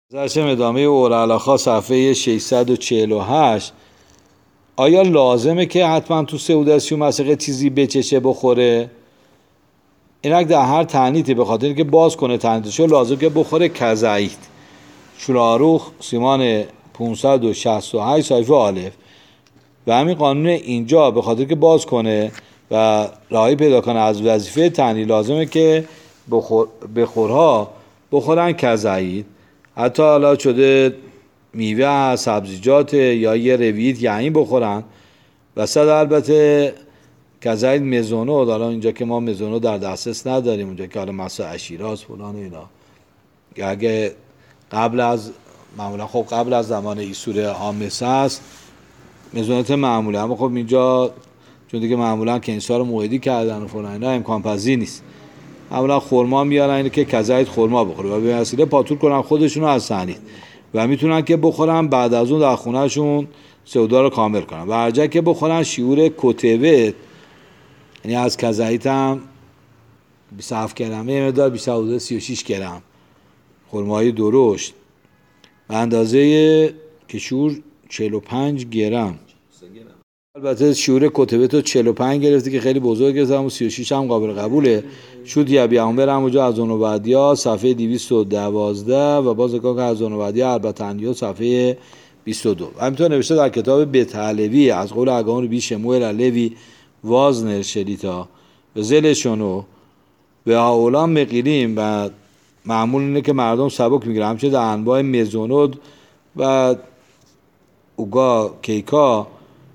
درسم ادامه اورالخا صفحه 648. آیا لازمه که حتما تو سعودسیوم مسقه چیزی بچشه بخوره؟ اینک در هر تعنیتی به خاطر که باز کنه تعنیتشو لازم که بخوره کزعید. شوراروخ سیمان 568 صحیفه الف. و همین قانون اینجا به خاطر که باز کنه و راهی پیدا کنه از وظیفه تعنی لازمه که بخورها بخورن کزعید. حتی حالا شده میوه سبزیجات یا یه رویت یعنی بخورن و صد البته کزعید مزونو. حالا اینجا که ما مزونو در دسترس نداریم، اونجا که حالا مثلا عشیراست فلان اینا، اگه قبل از معمولا خب قبل از زمان ایسور آمسه است مزونات معمولا، اما خب اینجا چون دیگه معمولا کنیسا رو موعدی کردن و فلان اینا امکان پذیر نیست. معمولا خرما میارن اینه که کزعید خرما بخوره و به وسیله پاتور کنن خودشون رو از سنید و میتونن که بخورن بعد از اون در خونهشون سودا رو کامل کنن. و هر جا که بخورن شیور کتبه، یعنی از کزعید هم 27 گرمه یه مقدار بیشتر حدود 36 گرم خرمای درشت و اندازه کشور 45 گرم. البته شیور کتبه تو 45 گرفتی که خیلی بزرگ گرفت، اما 36 هم قابل قبوله. شد یا بیامبر هم اونجا از اون بعدیا صفحه 212 و باز که از اون بعدیا البته صفحه 22. همینطور نوشته در کتاب بتعلوی از قول اگان بی شموئل الوی وازنر شدیتا و زلشونو به هاولان مقیلیم و معمول اینه که مردم سبک میگیرن. همچنین در انواع مزونود و اوگا کیکا،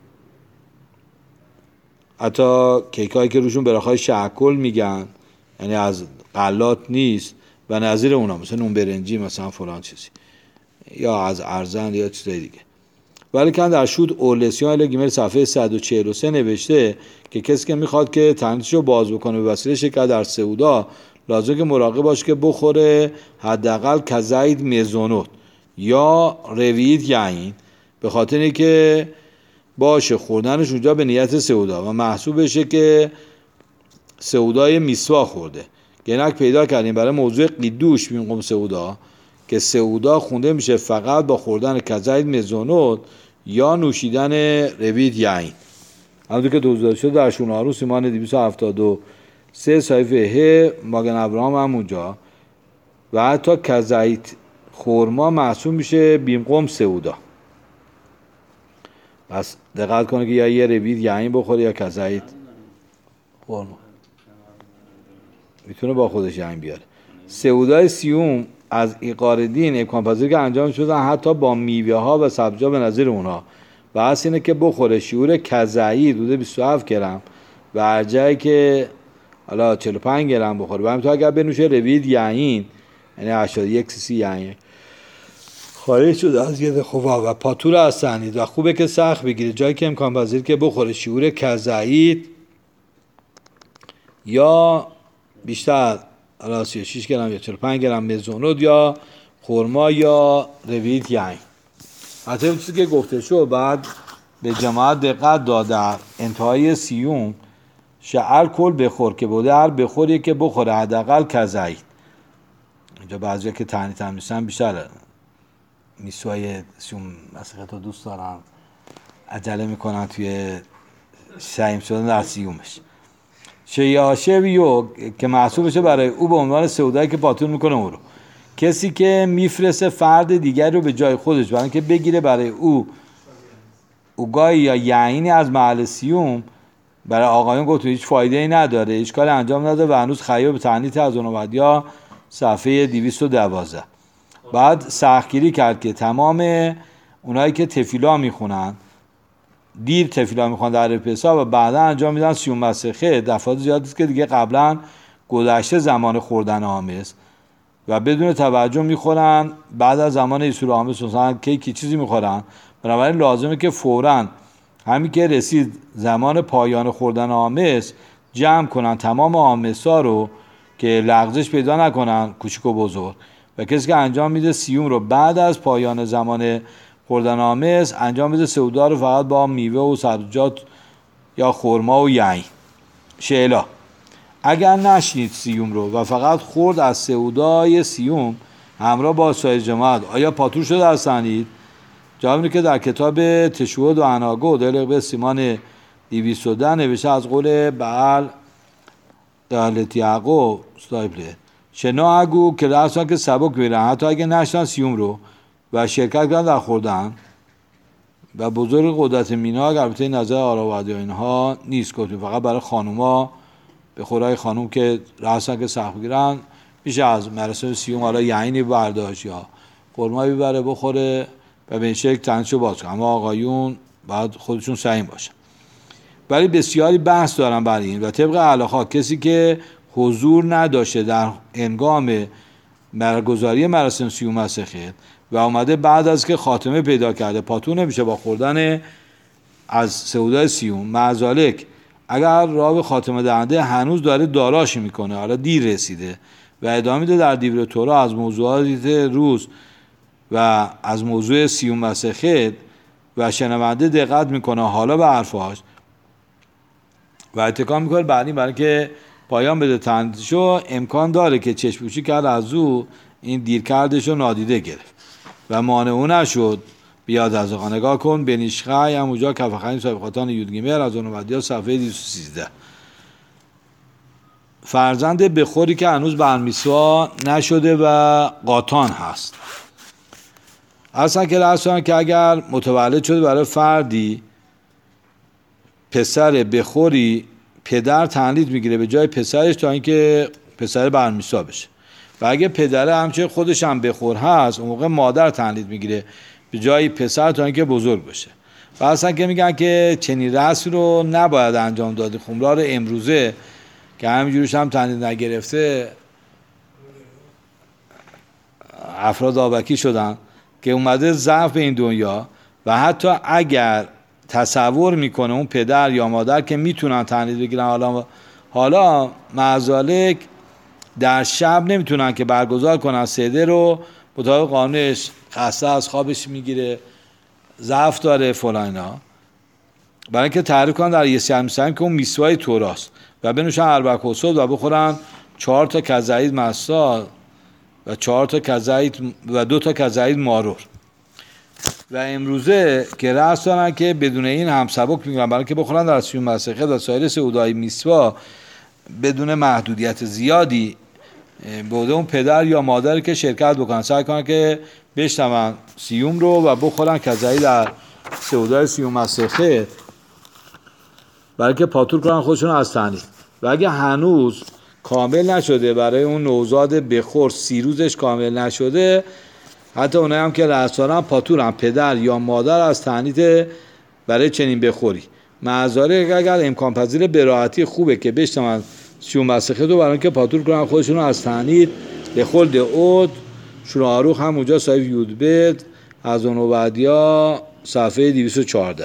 حتی کیکایی که روشون براخای شعکل میگن، یعنی از غلات نیست و نظیر اونا مثلا نون برنجی مثلا فلان چیزی یا از ارزن یا چیزای دیگه. ولی که در شود اولسیان لگیمر صفحه 143 نوشته که کسی که میخواد که تنیتشو باز بکنه به وسیله شرکت در سعودا لازم که مراقب باشه که بخوره حداقل کزعید مزونوت یا رویت یعین، به خاطر اینکه باشه خوردنش اونجا به نیت سعودا و محسوب بشه که سعودای میسوا خورده. گنک پیدا کردیم برای موضوع قیدوش بینقوم سعودا که سعودا خونده میشه فقط با خوردن کزعید مزونوت یا نوشیدن رویت یعین. همونطور که توضیح شد در شونارو سیمان 273 صحیفه ه ماگن ابراهام هم اونجا و حتی کزعید خورما محسوب میشه بیمقوم سعودا. پس دقت کنه که یا یه رویت یعین بخوره یا کزعید خورما، میتونه با خودش یعین بیاره. سعودای سیوم از ایقاردین امکان پذیر که انجام شدن حتی با میوه ها و سبزیجات به نظیر اونها و اصل اینه که بخوره شیور کزعید حدود 27 گرم و هر جایی که حالا 45 گرم بخوره و همینطور اگر بنوشه رویت یعین یعنی 81 سی یعین خارج شده از ید خوبا و پاتور از سنید و خوبه که سخت بگیره جایی که امکان پذیر که بخوره شیور کزعید یا بیشتر حالا 36 گرم یا 45 گرم مزونود یا خرما یا رویت یعین. حتی این چیزی که گفته شد بعد به جماعت دقت داد در انتهای سیوم شعر کل بخور که بوده هر بخوریه که بخوره حداقل کزعید. اینجا بعضیا که تعنیت هم نیستن بیشتر میسوای سیوم مسیحه تو دوست دارن عجله میکنن توی سعیم شدن در سیومش. شیاشویو که محسوب بشه برای او به عنوان سعودایی که پاتور میکنه او رو، کسی که میفرسته فرد دیگر رو به جای خودش برای اینکه بگیره برای او اوگای یا یعینی از محل سیوم، برای آقایون گفت هیچ فایده ای نداره، هیچ کاری انجام نداره و هنوز خیاب به تعنیت از اونوادیا صفحه 212. بعد سختگیری کرد که تمام اونایی که تفیلا میخونن دیر تفیلا میخوان در پسا و بعدا انجام میدن سیوم مسخه دفعات زیادی است که دیگه قبلا گذشته زمان خوردن آمس و بدون توجه میخورن بعد از زمان ایسور آمس مثلا کیکی چیزی میخورن. بنابراین لازمه که فوراً همین که رسید زمان پایان خوردن آمس جمع کنن تمام آمسا رو که لغزش پیدا نکنن کوچیک و بزرگ و کسی که انجام میده سیوم رو بعد از پایان زمان خوردن آمس انجام میده سعودا رو فقط با میوه و سبزیجات یا خرما و یعین. شعلا اگر نشنید سیوم رو و فقط خورد از سعودای سیوم همراه با سایر جماعت آیا پاتور شده از تعنید؟ جواب اینه که در کتاب تشهد و عناگو دلیق به سیمان 210 نوشته از قول بعل دهلت یعقوب استایپله شنا اگو که رسان که سبک میرن حتی اگه نشتن سیوم رو و شرکت کردن در خوردن و بزرگ قدرت میناگ. البته این نظر آراوردی و اینها نیست، گفتیم فقط برای خانوما به خورای خانوم که رسان که سخت بگیرن میشه از مراسم سیوم حالا یعنی برداشت یا خرما ببره بخوره و به این شکل تنشو باز کنه، اما آقایون باید خودشون سعیم باشن. ولی بسیاری بحث دارن برای این و طبق علاخا کسی که حضور نداشته در هنگام برگزاری مراسم سیوم مسخه و اومده بعد از که خاتمه پیدا کرده پاتور نمیشه با خوردن از سعودای سیوم، معذالک اگر راه به خاتمه دهنده هنوز داره داراش میکنه، حالا دیر رسیده و ادامه میده در دیور تورا از موضوعات روز و از موضوع سیوم مسخه و شنونده دقت میکنه حالا به حرفاش و اتکا میکنه بعدی برای که پایان بده تندشو، امکان داره که چشم‌پوشی کرد از او این دیر کردشو نادیده گرفت و مانعو نشد بیاد از آقا. نگاه کن بنیشخه هم اونجا کفخانی صاحب خاتان یودگیمر از اون ودیا صفحه 213. فرزند بخوری که هنوز برمیسوا نشده و قاطان هست. اصلا که لحظه که اگر متولد شده برای فردی پسر بخوری پدر تنلید میگیره به جای پسرش تا اینکه پسر برمیسوا بشه و اگه پدره همچنین خودش هم بخور هست اون موقع مادر تنلید میگیره به جای پسر تا اینکه بزرگ بشه. و اصلا که میگن که چنین رسمی رو نباید انجام داد. خمرار امروزه که همینجوریش هم تنلید نگرفته افراد آبکی شدن که اومده ضعف به این دنیا و حتی اگر تصور میکنه اون پدر یا مادر که میتونن تنلید بگیرن حالا معذالک در شب نمیتونن که برگزار کنن سده رو مطابق قانونش خسته از خوابش میگیره ضعف داره فلاینا برای اینکه تعریف کنن در یسیان میسن که اون میسوای توراست و بنوشن اربک و صد و بخورن 4 تا کزعید مسا و 4 تا کزعید و 2 تا کزعید مارور و امروزه که رأس دارن که بدون این هم سبک میگن برای که بخورن در سیوم مسخه و سایر سعودای میسوا بدون محدودیت زیادی بوده اون پدر یا مادر که شرکت بکنن سعی کنن که بشتمن سیوم رو و بخورن کزایی در سعودای سیوم مسخه برای که پاتور کنن خودشون از تنید. و اگه هنوز کامل نشده برای اون نوزاد بخور 30 روزش کامل نشده حتی اونایی هم که رأسارن پاتورن پدر یا مادر از تنید برای چنین بخوری معذاره اگر امکان پذیر براحتی خوبه که بشتمن سیوم مسخه رو برای که پاتور کنن خودشون از تنید به خلد عود شروعاروخ هم اونجا صاحب یودبد از اون ودیا صفحه 214.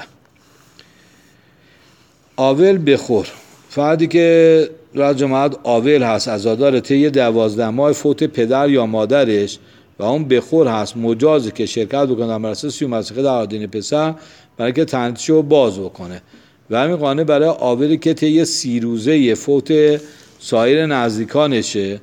آول بخور فردی که رد جماعت آول هست عزادار طی 12 ماه فوت پدر یا مادرش و اون بخور هست مجازه که شرکت بکنه در مراسم سیوم مسخه در آدین پسر برای که تنیدشو باز بکنه و همین قانه برای آولی که طی 30 روزه فوت سایر نزدیکانشه.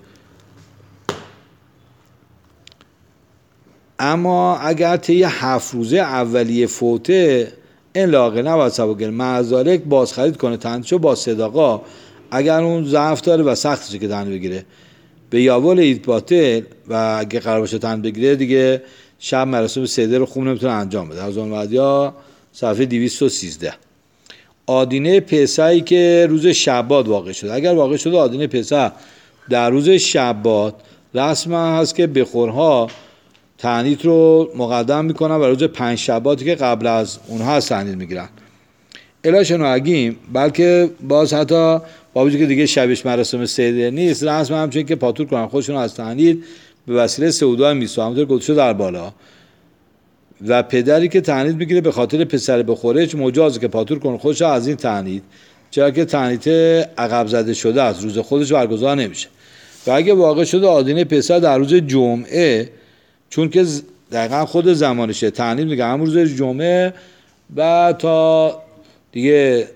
اما اگر طی 7 روزه اولیه فوته این لاغه نباید سباگر معذالک باز خرید کنه تنیدشو با صداقا اگر اون ضعف داره و سختشه که تنید بگیره به یاول اید باطل و اگه قرار باشه تنید بگیره دیگه شب مراسم سده رو خوب نمیتونه انجام بده. از اون ودیا صفحه 213. آدینه پسحی که روز شبات واقع شده اگر واقع شده آدینه پسح در روز شبات رسم هست که بخورها تعنید رو مقدم میکنن و روز 5 شباتی که قبل از اونها تعنید میگیرن الا شنوگیم بلکه باز حتی با وجودی که دیگه شبش مراسم سده نیست رسم همچنین که پاتور کنن خودشون از تعنید به وسیله سعودای میسوا همونطور گفته شده در بالا و پدری که تعنید میگیره به خاطر پسر بخورش مجازه که پاتور کنه خودش از این تعنید چرا که تعنید عقب زده شده از روز خودش برگزار نمیشه. و اگه واقع شده آدینه پسر در روز جمعه چون که دقیقا خود زمانشه تعنید میگه همون روز جمعه و تا دیگه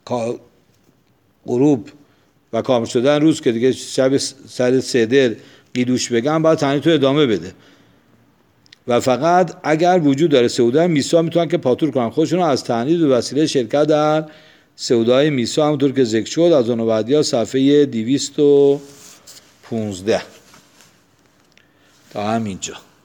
غروب و کامل شدن روز که دیگه شب سر سدر قیدوش بگن باید تعنید تو ادامه بده و فقط اگر وجود داره سعودای میسا میتونن که پاتور کنن خودشون از تعنید و وسیله شرکت در سعودای میسا، همونطور که ذکر شد از اون بعدیا صفحه 215 تا همینجا.